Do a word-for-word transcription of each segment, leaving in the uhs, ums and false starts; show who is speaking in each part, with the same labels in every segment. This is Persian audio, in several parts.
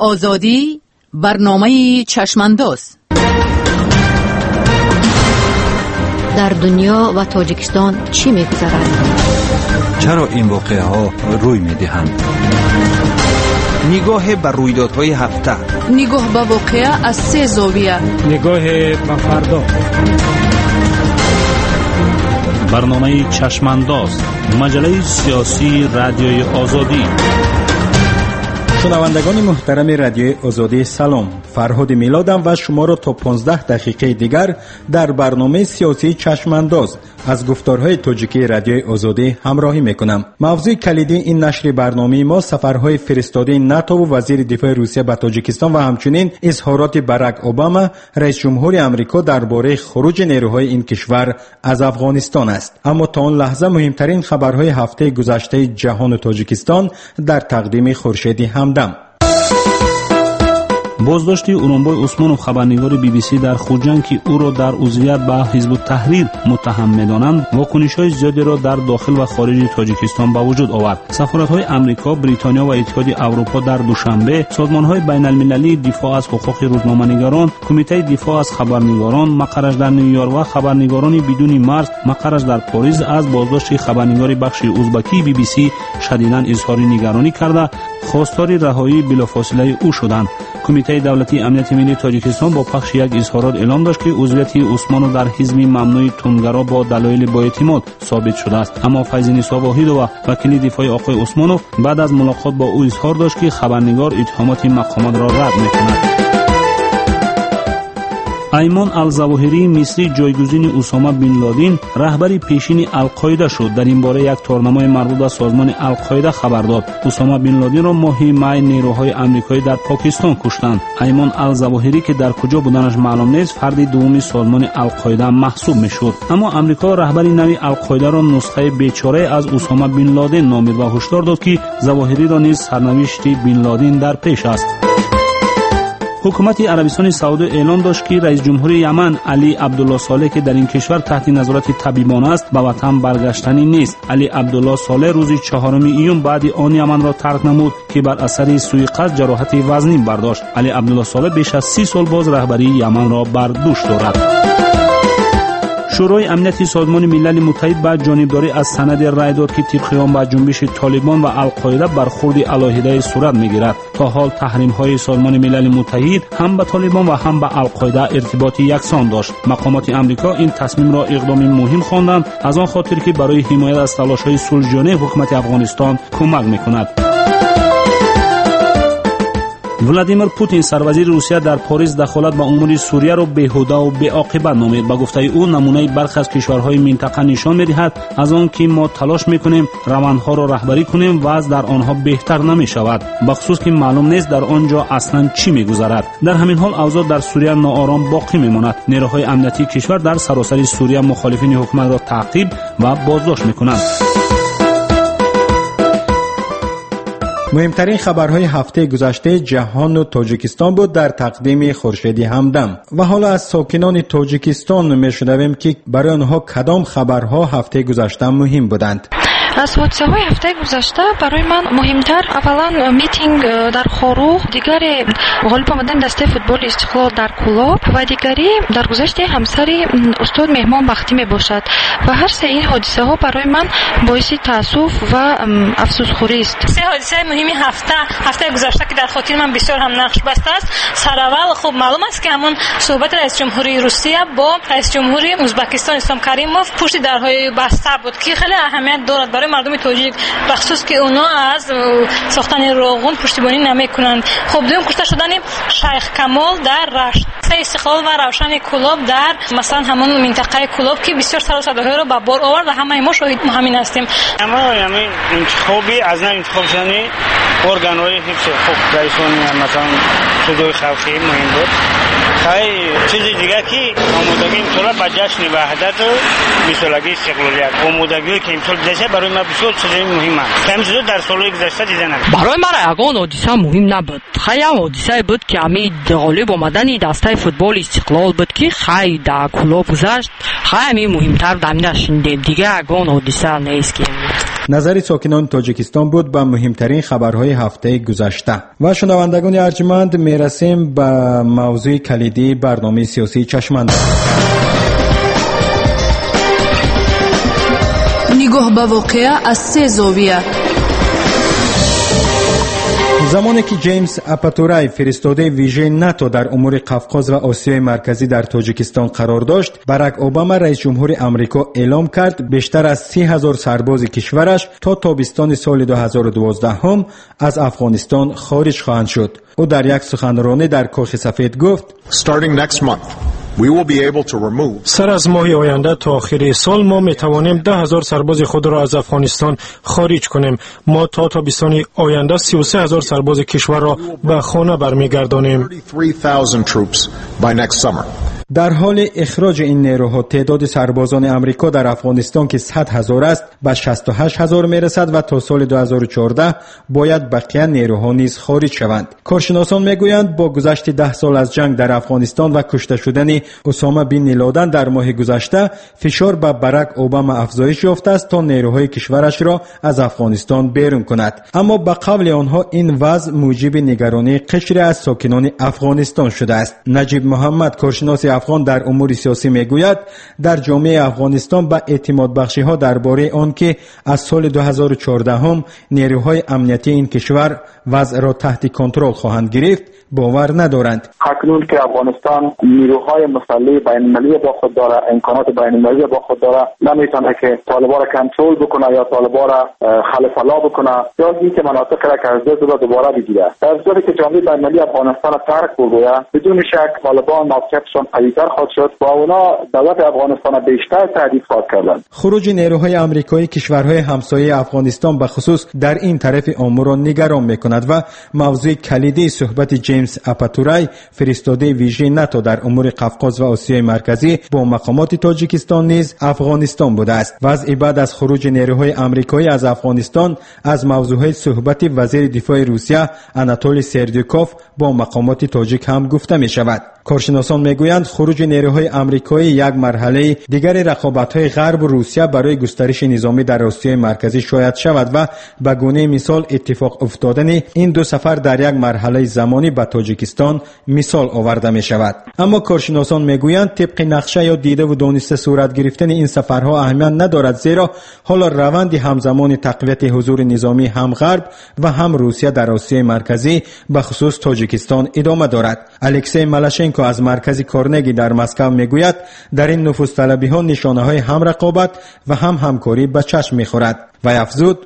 Speaker 1: آزادی، برنامه چشمانداز.
Speaker 2: در دنیا و تاجیکستان چی می‌گذرد؟
Speaker 3: چرا این واقعه ها روی می‌دهند؟
Speaker 4: نگاه بر رویدادهای هفته،
Speaker 1: نگاه به واقعه از سه زاویه،
Speaker 5: نگاه به فردا.
Speaker 6: برنامه چشمانداز، مجله سیاسی رادیوی آزادی.
Speaker 5: شنوندگان محترم رادیوی آزادی سلام، فرهاد میلادم و شما را تا پانزده دقیقه دیگر در برنامه سیاسی چشمانداز از گفتارهای تاجیکی رادیوی آزادی همراهی میکنم. موضوع کلیدی این نشر برنامه ما سفرهای فرستاده ناتو و وزیر دفاع روسیه به تاجیکستان و همچنین اظهارات باراک اوباما رئیس جمهور آمریکا درباره خروج نیروهای این کشور از افغانستان است. اما تا آن لحظه مهمترین خبرهای هفته گذشته جهان و تاجیکستان در تقدیم خورشیدی همدم.
Speaker 6: بازداشت اورانبای عثمانوف خبرنگار بی بی سی در خوجند که او را در عضویت به حزب التحریر متهم می‌دانند، واکنش‌های زیادی را در داخل و خارج تاجیکستان به وجود آورد. سفارت‌های آمریکا، بریتانیا و اتحادیه اروپا در دوشنبه، سازمان‌های بین‌المللی دفاع از حقوق روزنامه‌نگاران، کمیته دفاع از خبرنگاران، مقرش در نیویورک و خبرنگاران بدون مرز مقرش در پاریس از بازداشت خبرنگار بخش ازبکی بی بی سی شدیداً اظهار نگرانی کرده خواستار رهایی بلافاصله او شدند. کمیته دولتی امنیت ملی تاجیکستان با پخش یک اظهارات اعلام داشت که عضویت عثمانو در حزب ممنوع تندگرا با دلایل با اعتماد ثابت شده است. اما فیض نسا واحد و وکیل دفاع آقای عثمانوف بعد از ملاقات با او اظهار داشت که خبرنگار اتهامات مقامات را رد می‌کند. ایمان الزواهری مصری جایگزین اسامه بن لادن رهبر پیشین القاعده شد. در این باره یک تورنمای مربوط به سازمان القاعده خبر داد. اسامه بن لادن را ماه می نیروهای آمریکایی در پاکستان کشتند. ایمان الزواهری که در کجا بودنش معلوم نیست، فرد دوم سازمان القاعده محسوب میشد. اما آمریکا رهبر نوی القاعده را نسخه بیچاره از اسامه بن لادن نامید و هشدار داد که زواهری را نیز سرنوشت بن لادن در پیش است. حکومت عربستان سعودی اعلام داشت که رئیس جمهور یمن علی عبدالله صالح که در این کشور تحت نظارت طبیبانه است به وطن برگشتنی نیست. علی عبدالله صالح روز چهارم ایون بعد آن یمن را ترک نمود که بر اثر سوءقصد جراحت وزنی برداشت. علی عبدالله صالح بیش از سی سال باز رهبری یمن را بر دوش دارد. شورای امنیت سازمان ملل متحد با جانبداری از سند رای داد که طبق آن با جنبش طالبان و القاعده برخورد علیحده صورت میگیرد. تا حال تحریم های سازمان ملل متحد هم به طالبان و هم به القاعده ارتباط یکسان داشت. مقامات آمریکا این تصمیم را اقدام مهم خواندند، از آن خاطر که برای حمایت از تلاش های صلح‌جویانه حکومت افغانستان کمک میکند. ولادیمیر پوتین سروزیر روسیه در پاریس دخالت به امور سوریه را بیهوده و بی‌عاقبت نامید. با گفته او نمونه برخی از کشورهای منطقه نشان می‌دهد از آن که ما تلاش می‌کنیم روندها را رهبری کنیم و از در آنها بهتر نمی‌شود، بخصوص که معلوم نیست در آنجا اصلاً چی می‌گذرد. در همین حال اوضاع در سوریه ناآرام باقی می‌ماند. نیروهای امنیتی کشور در سراسر سوریه مخالفین حکومت را تعقیب و بازداشت می‌کنند.
Speaker 5: مهمترین خبرهای هفته گذشته جهان و تاجیکستان بود در تقدیم خورشیدی همدم. و حالا از ساکنان تاجیکستان میشنویم که برای آنها کدام خبرها هفته گذشته مهم بودند.
Speaker 7: از حادثه های هفته گذشته برای من مهمتر اولا میتینگ در خاروخ، دیگری غالب آمدن دسته فوتبال استقلال در کلاب و دیگری در گذشت همسر استاد مهمان بختی می باشد و هر سه این حادثه ها برای من باعث تاسف و افسوس خوری است.
Speaker 8: سه حادثه مهم هفته هفته گذشته که در خاطر من بسیار هم نقش بسته است. سراول خب معلوم است که همون صحبت رئیس جمهوری روسیه با رئیس جمهوری ازبکستان اسلام کریموف پشت درهای بسته بود که خیلی اهمیت دارد برای مردم تاجیک، بخصوص که اونا از ساختن روغن پشتیبانی نمیکنند. خب دوم کشته شدن شیخ کمال در رشت، سه استقلال و روشن کلاب در مثلا همون منطقه کلاب که بسیار سر و صداها رو به بار آورد و همه ما شاهد همین هستیم.
Speaker 9: اما یعنی انتخابی از نه انتخاب شدن ارگان‌های حفظ حقوق در اسلامی مثلا صدای خلقی مهم بود. خیلی چیز دیگه که آمادگی امسال با جشن وحدت و بیسالگی استقلالیت آمادگی که امسال داشته برای ما بسیار چیز مهم است. همچنین در سالهای گذشته دیده نبود.
Speaker 10: برای من یگان حادثه مهم نبود. خیلی حادثه بود که امید غالب آمدن دسته فوتبال استقلال بود که خیلی در کلاب گذشت. خیلی مهمتر دمیده شدیم. دیگه یگان حادثه نیست که
Speaker 5: نظر ساکنان تاجیکستان بود به مهمترین خبرهای هفته گذشته. و شنوندگان ارجمند، میرسیم به موضوع کلیدی برنامه سیاسی چشمانداز.
Speaker 1: نگاه به واقعه از سه زاویه.
Speaker 5: زمانی که جیمز آپاتورای فرستاده ویژه ناتو در امور قفقاز و آسیای مرکزی در تاجیکستان قرار داشت، باراک اوباما رئیس جمهور آمریکا اعلام کرد بیشتر از سی هزار سرباز کشورش تا تابستان سال دو هزار و دوازده هم از افغانستان خارج خواهند شد. او در یک سخنرانی در کاخ سفید گفت:
Speaker 4: Starting next month, we will be able to remove
Speaker 11: سر از ماه آینده تا آخر سال ما می توانیم ده هزار سرباز خود را از افغانستان خارج کنیم. ما تا تابستان آینده سی و سه هزار سرباز کشور را به خانه برمیگردانیم.
Speaker 4: thirty-three thousand troops by next summer.
Speaker 5: در حال اخراج این نیروها تعداد سربازان امریکا در افغانستان که صد هزار است به شصت و هشت هزار میرسد و تا سال دو هزار و چهارده باید بقیه نیروها نیز خارج شوند. کارشناسان میگویند با گذشت ده سال از جنگ در افغانستان و کشته شدن اسامه بن لادن در ماه گذشته، فشار به باراک اوباما افزایش یافته است تا نیروهای کشورش را از افغانستان بیرون کند. اما به قول آنها این وضع موجب نگرانی قشری از ساکنان افغانستان شده است. نجیب محمد، کارشناس افغان در امور سیاسی، میگوید در جامعه افغانستان به اعتماد بخشی ها درباره آن که از سال دو هزار و چهارده هم نیروهای امنیتی این کشور وضع را تحت کنترل خواهند گرفت باور ندارند.
Speaker 12: اکنون که افغانستان نیروهای مسلح بین‌المللی با خود داره، امکانات بین‌المللی با خود داره، نمیتونه که طالبان را کنترل بکنه یا طالبان را خلف الله بکنه یا اینکه مناطق را که از دست داده دوباره بگیره. در صورتی که جامعه بین‌المللی افغانستان را ترک بگوید، بدون شک طالبان موقعیتشان قوی‌تر خواهد شد و اونا دولت افغانستان را بیشتر تهدید خواهد کردند.
Speaker 5: خروج نیروهای آمریکایی کشورهای همسایه افغانستان به خصوص در این طرف امور را نگران می‌کند و موضوع کلیدی صحبت جیمز آپاتورای فرستاده ویژه ناتو در امور قفقاز و آسیای مرکزی با مقامات تاجیکستان نیز افغانستان بوده است. وضع بعد از خروج نیروهای آمریکایی از افغانستان از موضوعهای صحبت وزیر دفاع روسیه آناتولی سردیوکوف با مقامات تاجیک هم گفته می شود. کارشناسان میگویند خروج نیروهای آمریکایی یک مرحله دیگر رقابت‌های غرب و روسیه برای گسترش نظامی در آسیای مرکزی شاید شود و به گونه مثال اتفاق افتادن این دو سفر در یک مرحله زمانی به تاجیکستان مثال آورده می شود. اما کارشناسان میگویند طبق نقشه یا دیده و دانسته صورت گرفتن این سفرها اهمیت ندارد، زیرا حالا روند همزمان تقویت حضور نظامی هم غرب و هم روسیه در آسیای مرکزی به خصوص تاجیکستان ادامه دارد. الکسی مالاشنکو از مرکز کارنگی در مسکو میگوید در این نفوذ طلبی ها نشانه های هم رقابت و هم همکاری به چشم میخورد و افزود: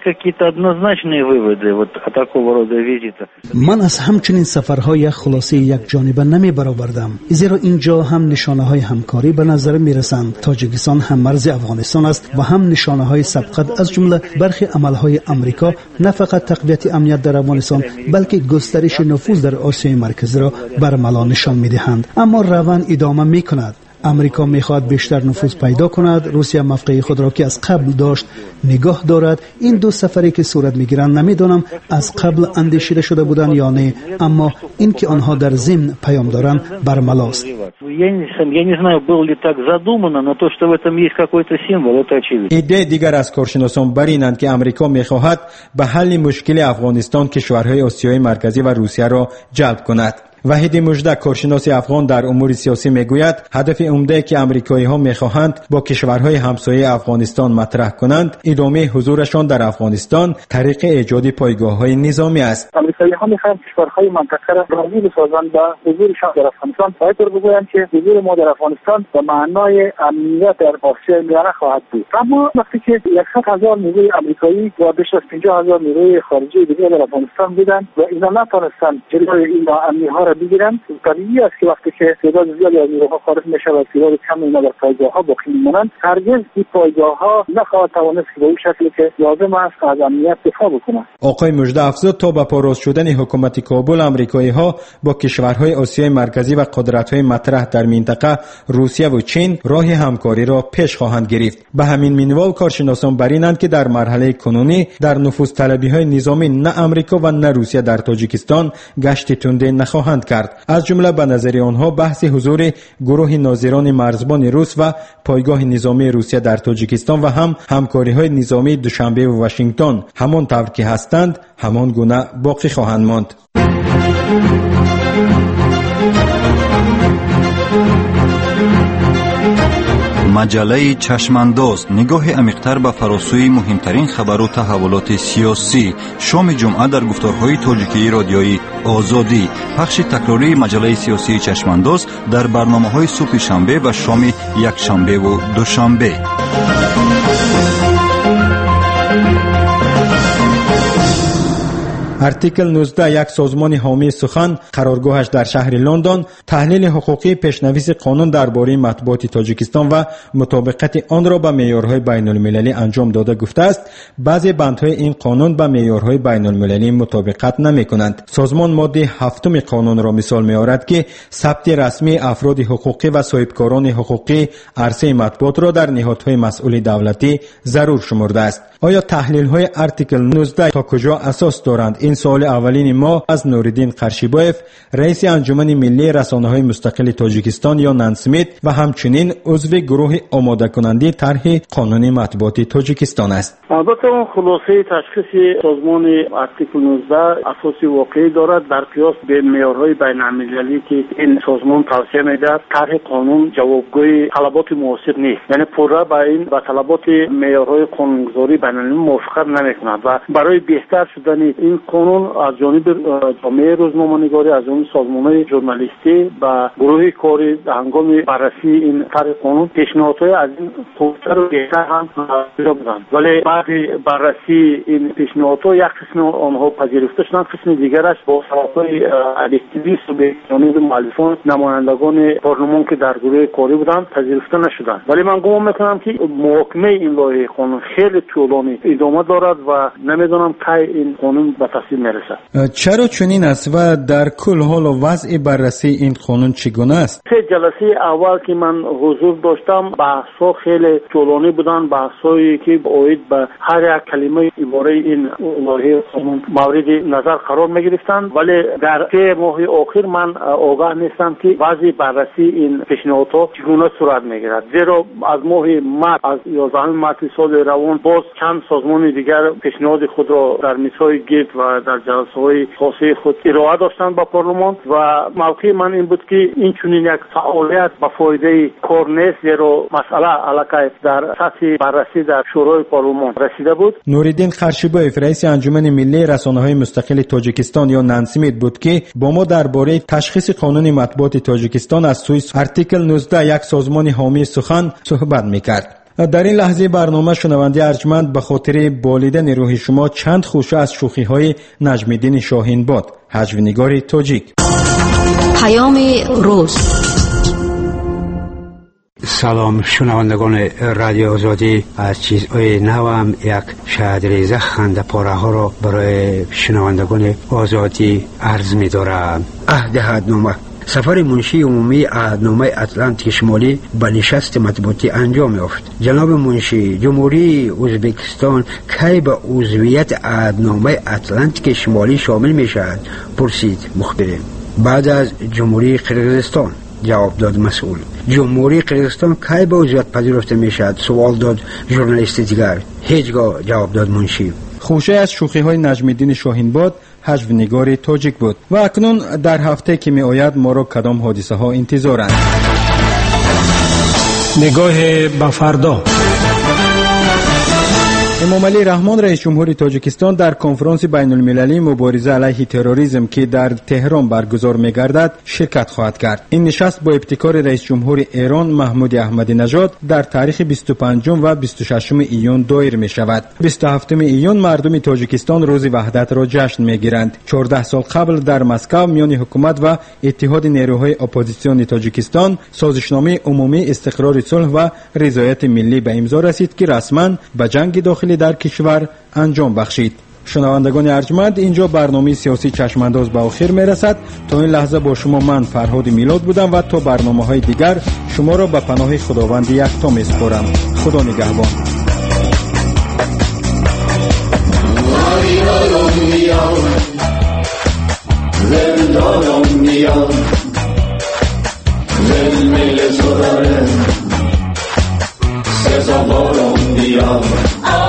Speaker 13: من از همچنین سفرهای خلاصه یک جانبه نمی برآوردم، زیرا اینجا هم نشانه های همکاری به نظر می رسند. تاجیکستان هم مرز افغانستان است و هم نشانه های سبقت از جمله برخی عملهای امریکا نه فقط تقویت امنیت در افغانستان بلکه گسترش نفوذ در آسیای مرکزی را برملا نشان می دهند. اما روند ادامه می کند. امریکا میخواد بیشتر نفوذ پیدا کند، روسیه موقع خود را که از قبل داشت نگاه دارد. این دو سفری که صورت میگیرند نمیدانم از قبل اندیشیده شده بودند یا نه، اما این که آنها در ضمن پیام دارند برملاست.
Speaker 5: ایده دیگر از کارشناسان بر اینند که امریکا میخواهد به حل مشکل افغانستان کشورهای آسیای مرکزی و روسیه را جلب کند. وحید مژدک، کارشناس افغان در امور سیاسی، میگوید هدف عمده که آمریکایی ها میخواهند با کشورهای همسایه افغانستان مطرح کنند ادامه حضورشان در افغانستان طریق ایجاد پایگاه‌های نظامی است.
Speaker 12: آمریکایی ها میخواهند کشورهای منطقه را راضی بسازند با حضورشان در افغانستان. باید بگویند که حضور ما در افغانستان به معنای امنیت در آسیای میانه خواهد بود. اما وقتی که صد هزار نیروی آمریکایی و بیش از پنجاه هزار نیروی خارجی دیگر در افغانستان بودند و اینا نتوانستند جلوی این ناامنی‌ها را بگیرند، طبیعی است که وقتی که تعداد زیادی از نیروها خارج میشه و تعداد کمی اینا در پایگاه‌ها باقی میمانند، هرگز این پایگاه‌ها نخواهد توانست که به اون شکلی که لازم است از امنیت دفاع بکنند.
Speaker 5: آقای مژده افزود تا به پاراست شدن حکومت کابل، آمریکایی‌ها با کشورهای آسیای مرکزی و قدرت‌های مطرح در منطقه روسیه و چین راه همکاری را پیش خواهند گرفت. به همین منوال کارشناسان برینند که در مرحله کنونی در نفوذ طلبی‌های نظامی نه آمریکا و نه روسیه در تاجیکستان گشت تنده نخواهند مستند کرد. از جمله به نظر آنها بحث حضور گروه ناظران مرزبان روس و پایگاه نظامی روسیه در تاجیکستان و هم همکاری‌های نظامی دوشنبه و واشنگتن همان طور که هستند همان گونه باقی خواهند ماند.
Speaker 3: مجله چشمانداز نگاه عمیق‌تر به فراسوی مهمترین خبر و تحولات سیاسی. شام جمعه در گفتارهای تاجیکی رادیویی آزادی. پخش تکراری مجله سیاسی چشمانداز در برنامه‌های صبح شنبه و شام یکشنبه و دوشنبه.
Speaker 5: ارتیکل نوزده، یک سازمان حامی سخن قرارگاهش در شهر لندن، تحلیل حقوقی پیشنویس قانون درباره مطبوعات تاجیکستان و مطابقت آن را به معیارهای بین المللی انجام داده گفته است بعضی بندهای این قانون به معیارهای بین المللی مطابقت نمی کنند. سازمان ماده هفتم قانون را مثال می آورد که ثبت رسمی افراد حقوقی و صاحبکاران حقوقی عرصه مطبوعات را در نهادهای مسئول دولتی ضرور شمرده است. آیا تحلیل های ارتیکل نوزده تا کجا اساس دارند؟ این سوال اولین ما از نوریدین قرشیبایف، رئیس انجمن ملی رسانه‌های مستقل تاجیکستان یا نانسمیت و همچنین عضو گروه آماده کننده طرح قانون مطبوعات تاجیکستان است.
Speaker 14: البته اون خلاصه تشخیص سازمان ارتیکل نوزده اساسی واقعی دارد در قیاس به معیارهای بین‌المللی که این سازمان توصیه می‌دهد. طرح قانون جوابگوی طلبات معاصر نیست، یعنی پورا با این با طلبات معیارهای قانونگذاری بین‌المللی موافقت نمی‌کند و برای بهتر شدن این قانون از جانب جامعه روزنامه‌نگاری، از جانب سازمان‌های ژورنالیستی و گروه کاری در هنگام بررسی این طرح قانون پیشنهادهای از این قوتر و بهتر هم پیدا بودند، ولی بعد بررسی این پیشنهادها یک قسم آنها پذیرفته شدند، قسم دیگرش با سبب‌های اکتیویست و به جانب مؤلفان نمایندگان پارلمان که در گروه کاری بودند پذیرفته نشدند. ولی من گمان می‌کنم که محاکمه این لایحه قانون خیلی طولانی ادامه دارد و نمی‌دانم کی این قانون به تصویب میرسد.
Speaker 5: چرا چنین است و در کل حال و وضع بررسی این قانون چگونه است؟
Speaker 14: سه جلسه اول که من حضور داشتم بحث‌ها خیلی طولانی بودند، بحث‌هایی که باید به هر یک کلمه عباره این لایحه قانون مورد نظر قرار می‌گرفتند، ولی در سه ماه اخیر من آگاه نیستم که وضع بررسی این پیشنهادها چگونه صورت می‌گیرد، زیرا از ماه مارس از یازدهم مارس سال روان باز چند سازمان دیگر پیشنهاد خود را در میزهای گرد و در جلسه‌های خاصه خود ارائه داشتند با پارلمان و موقع من این بود که این چنین یک فعالیت با فایده کار نیست، زیرا مسئله علاقه در سطح بررسی در شورای پارلمان رسیده بود.
Speaker 5: نوریدین قرشیبایف، رئیس انجمن ملی رسانه‌های مستقل تاجیکستان یا نانسمیت بود که با ما درباره تشخیص قانون مطبوعات تاجیکستان از سوی ارتیکل نوزده، یک سازمان حامی سخن، صحبت می‌کرد. در این لحظه برنامه شنونده ارجمند به خاطر بالیدن روح شما چند خوشه از شوخی‌های نجم‌الدین شاهین باد، هجوینگار تاجیک.
Speaker 2: پیام روز.
Speaker 15: سلام شنوندگان رادیو آزادی، از چیزهای نوام یک شهدریزه خنده پاره ها را برای شنوندگان آزادی عرض می دارم. عهد عهدنامه. سفر منشی عمومی عهدنامه اتلانتیک شمالی به نشست مطبوعاتی انجام یافت. جناب منشی، جمهوری ازبکستان کی به عضویت عهدنامه اتلانتیک شمالی شامل می شود؟ پرسید مخبر. بعد از جمهوری قرقیزستان، جواب داد مسئول. جمهوری قرقیزستان کی به عضویت پذیرفته می شود؟ سوال داد ژورنالیست دیگر. هیچگاه، جواب داد منشی.
Speaker 5: خوشه از شوخی های نجم‌الدین شاهین باد، هجوینگار تاجیک بود. و اکنون در هفته که می آید ما را کدام حادثه ها انتظارند؟
Speaker 11: نگاه به فردا.
Speaker 5: امام علی رحمان رئیس جمهور تاجیکستان در کنفرانس بین المللی مبارزه علیه تروریسم که در تهران برگزار می‌گردد شرکت خواهد کرد. این نشست با ابتکار رئیس جمهور ایران محمود احمدی نژاد در تاریخ بیست و پنجم و بیست و ششم ایون دایر می‌شود. بیست و هفتم ایون مردم تاجیکستان روز وحدت را جشن می‌گیرند. چهارده سال قبل در مسکو میان حکومت و اتحاد نیروهای اپوزیسیون تاجیکستان سازشنامه عمومی استقرار صلح و رضایت ملی به امضا رسید که رسما به جنگ داخلی در کشور انجام بخشید. شنوندگان ارجمند، اینجا برنامه سیاسی چشمانداز به آخر میرسد. تا این لحظه با شما من فرهاد میلاد بودم و تا برنامه‌های دیگر شما را به پناه خداوند یکتا میسپارم. خدا نگهبان. زندانم
Speaker 16: بیا دل میل تو داره سزاوارم بیا